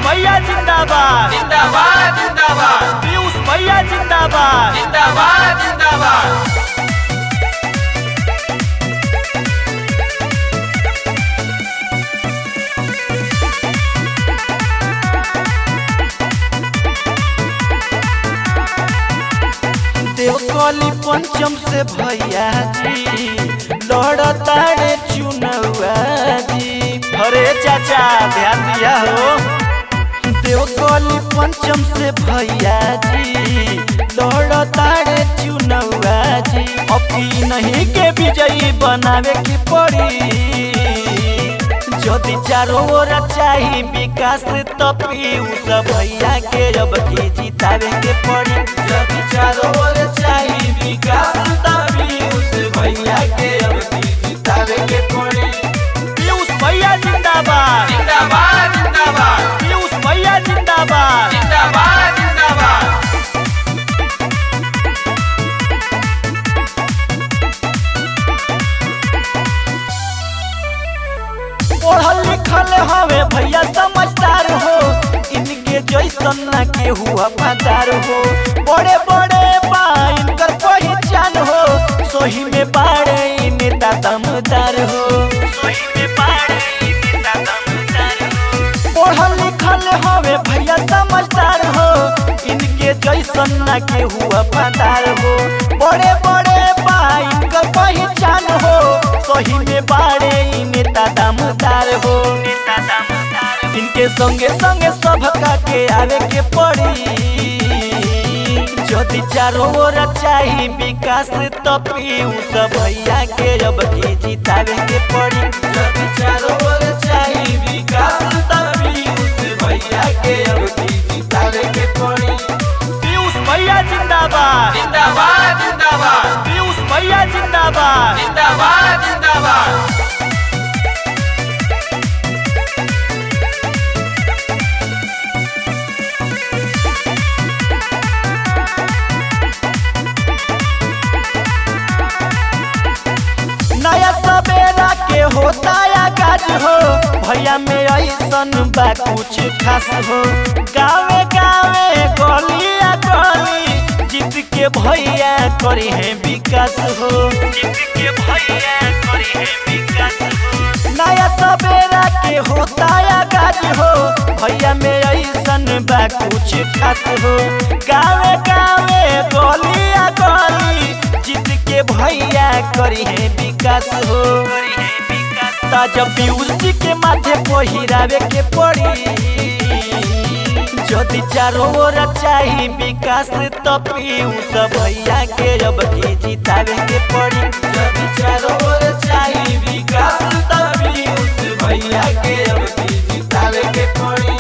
भैया जिंदाबाद जिंदाबाद जिंदाबाद पीयूष भैया जिंदाबाद जिंदाबाद जिंदाबाद। देवकली पंचम से भैया जी लड़ताड़े चुनौआ जी। अरे चाचा ध्यान दिया हो। देवकली पंचम से भैया जी लड़ताड़े चुनौआ जी। अपनी नहीं के विजयी बनावे की पड़ी। यदि चारों ओर चाही विकास तो पीयूष भैया के अब की जितावे के पड़ी। यदि चारों ओर चाही विकास तो पीयूष भैया के अब की जितावे के पड़ी। पीयूष भैया जिंदाबाद जिंदाबाद जिंदाबाद पीयूष भैया जिंदाबाद जिंदाबाद जिंदाबाद। पढ़ल लिखल हवे भैया समझदार हो। इनके जैसन ना केहू वफादार हो। बड़े बड़े बा इनकर पहचान हो। सोही में बाड़े नेता दमदार हो। सोही में बाड़े नेता दमदार हो। पढ़ल लिखल हवे भैया समझदार हो। इनके जैसन ना केहू वफादार हो। बड़े बड़े बा इनकर पहचान हो। सोही में बाड़े नेता दमदार हो। इनके संगे संगे सबका के आवे के पड़ी। यदि चारों ओर चाही विकास तो पीयूष भैया के अब की जितावे के पड़ी। यदि चारों ओर चाही विकास तो पीयूष भैया के अब की जितावे के पड़ी। पीयूष भैया जिंदाबाद जिंदाबाद जिंदाबाद पीयूष भैया जिंदाबाद जिंदाबाद जिंदाबाद। नया सवेरा के होता आगाज हो। भैया में ऐसन बा कुछ खास हो। गावे गावे गलिया गली जीत के भैया करी है विकास हो। जीत के भैया करी है विकास हो। नया सवेरा के होता आगाज हो। भैया में ऐसन बा कुछ खास हो। गावे गावे गलिया गली जीत के भैया करी है विकास हो। ताजा पीयूष जी के माथे पहिरावे के पड़ी। यदि चारों ओर चाही विकास तो पीयूष भैया के अब की जितावे के पड़ी। यदि चारों ओर चाही विकास तो पीयूष भैया के अब की जितावे के पड़ी।